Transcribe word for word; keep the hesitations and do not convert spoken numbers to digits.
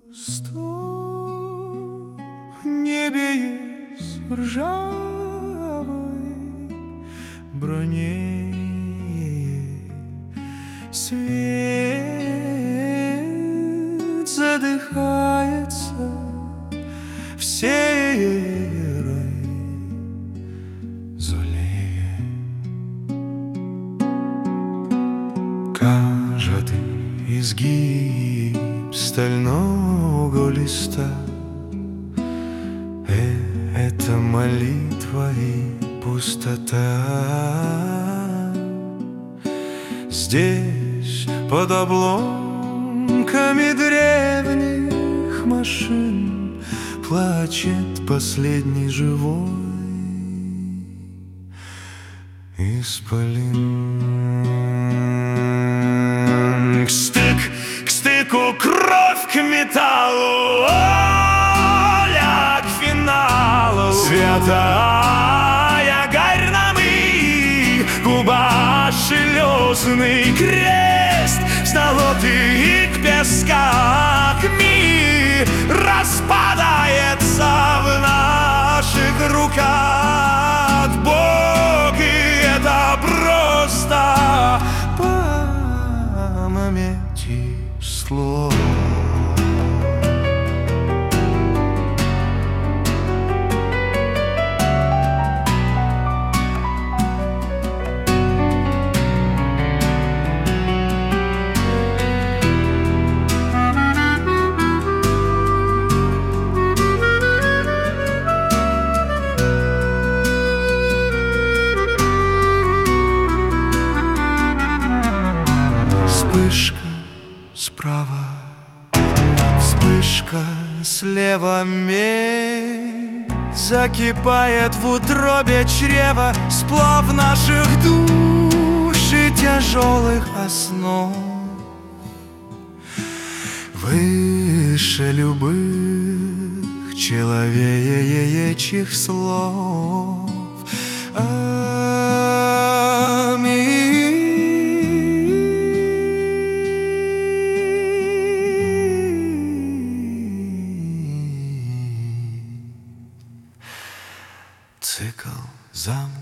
Сто в небе есть в ржавой броне свет задыхается в серой золе. Каждый изгиб стального листа э, это молитва и пустота. Здесь под обломками древних машин плачет последний живой исполин. К стык, к стыку кровь к металлу, воля к финалу. Святая гарь нам и губа слезный крест столотый к песках мир распадается в наших руках. Бог, и это просто память и слов. Вспышка справа, вспышка слева, медь закипает в утробе чрева, сплав наших душ и тяжелых основ. Выше любых человечьих слов. Цикл замка.